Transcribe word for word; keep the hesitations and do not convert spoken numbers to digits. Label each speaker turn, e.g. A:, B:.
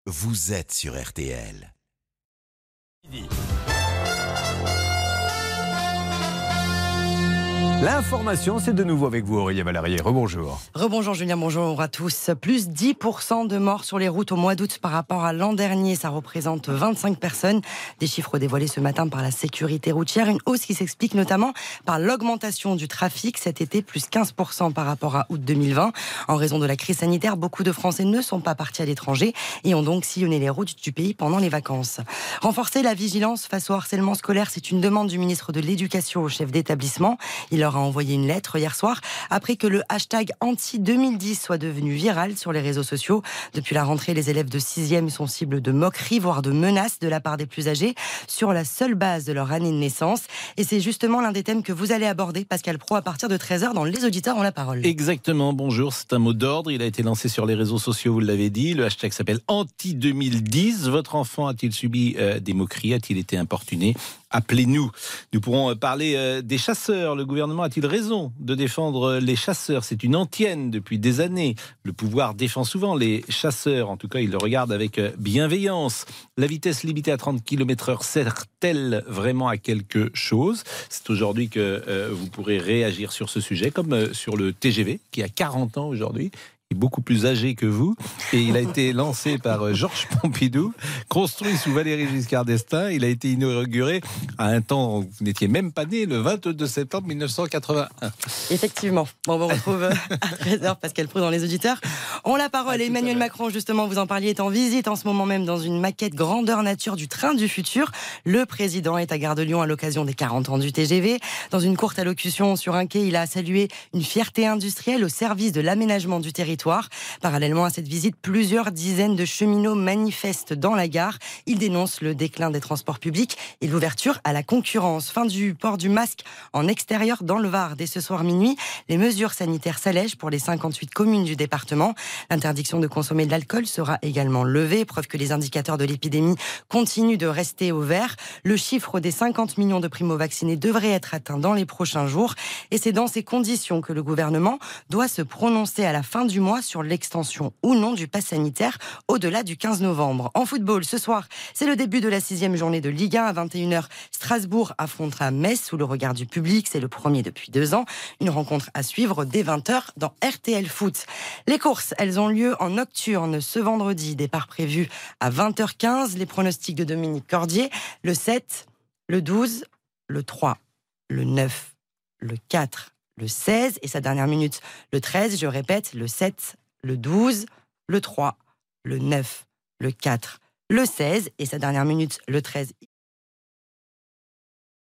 A: vous êtes sur R T L.
B: L'information, c'est de nouveau avec vous, Aurélie Valarié. Rebonjour.
C: Rebonjour Julien, bonjour à tous. Plus dix pour cent de morts sur les routes au mois d'août par rapport à l'an dernier. Ça représente vingt-cinq personnes. Des chiffres dévoilés ce matin par la sécurité routière. Une hausse qui s'explique notamment par l'augmentation du trafic cet été, plus quinze pour cent par rapport à août deux mille vingt. En raison de la crise sanitaire, beaucoup de Français ne sont pas partis à l'étranger et ont donc sillonné les routes du pays pendant les vacances. Renforcer la vigilance face au harcèlement scolaire, c'est une demande du ministre de l'Éducation au chef d'établissement. Il leur a envoyé une lettre hier soir après que le hashtag anti deux mille dix soit devenu viral sur les réseaux sociaux. Depuis la rentrée, les élèves de sixième sont cibles de moqueries, voire de menaces de la part des plus âgés sur la seule base de leur année de naissance. Et c'est justement l'un des thèmes que vous allez aborder, Pascal Praud, à partir de treize heures dans Les Auditeurs ont la parole.
D: Exactement, bonjour, c'est un mot d'ordre. Il a été lancé sur les réseaux sociaux, vous l'avez dit. Le hashtag s'appelle anti deux mille dix. Votre enfant a-t-il subi euh, des moqueries? A-t-il été importuné? Appelez-nous. Nous pourrons parler euh, des chasseurs. Le gouvernement a-t-il raison de défendre les chasseurs? C'est une antienne depuis des années. Le pouvoir défend souvent les chasseurs. En tout cas, il le regarde avec bienveillance. La vitesse limitée à trente kilomètres heure sert-elle vraiment à quelque chose? C'est aujourd'hui que euh, vous pourrez réagir sur ce sujet, comme euh, sur le T G V, qui a quarante ans aujourd'hui. Beaucoup plus âgé que vous, et il a été lancé par Georges Pompidou, construit sous Valéry Giscard d'Estaing. Il a été inauguré à un temps où vous n'étiez même pas né, le vingt-deux septembre mille neuf cent quatre-vingt-un.
C: Effectivement. Bon, on retrouve à treize heures Pascal Praud dans Les Auditeurs. On la parole. Emmanuel Macron, justement, vous en parliez, est en visite en ce moment même dans une maquette grandeur nature du train du futur. Le président est à Gare de Lyon à l'occasion des quarante ans du T G V. Dans une courte allocution sur un quai, il a salué une fierté industrielle au service de l'aménagement du territoire. Parallèlement à cette visite, plusieurs dizaines de cheminots manifestent dans la gare. Ils dénoncent le déclin des transports publics et l'ouverture à la concurrence. Fin du port du masque en extérieur dans le Var. Dès ce soir minuit, les mesures sanitaires s'allègent pour les cinquante-huit communes du département. L'interdiction de consommer de l'alcool sera également levée, preuve que les indicateurs de l'épidémie continuent de rester au vert. Le chiffre des cinquante millions de primo-vaccinés devrait être atteint dans les prochains jours. Et c'est dans ces conditions que le gouvernement doit se prononcer à la fin du mois sur l'extension ou non du pass sanitaire au-delà du quinze novembre. En football, ce soir, c'est le début de la sixième journée de Ligue un. À vingt et une heures, Strasbourg affrontera Metz sous le regard du public. C'est le premier depuis deux ans. Une rencontre à suivre dès vingt heures dans R T L Foot. Les courses, elles ont lieu en nocturne ce vendredi. Départ prévu à vingt heures quinze. Les pronostics de Dominique Cordier. Le sept, le douze, le trois, le neuf, le quatre, le seize et sa dernière minute, le treize. Je répète, le sept, le douze, le trois, le neuf, le quatre, le seize et sa dernière minute, le treize.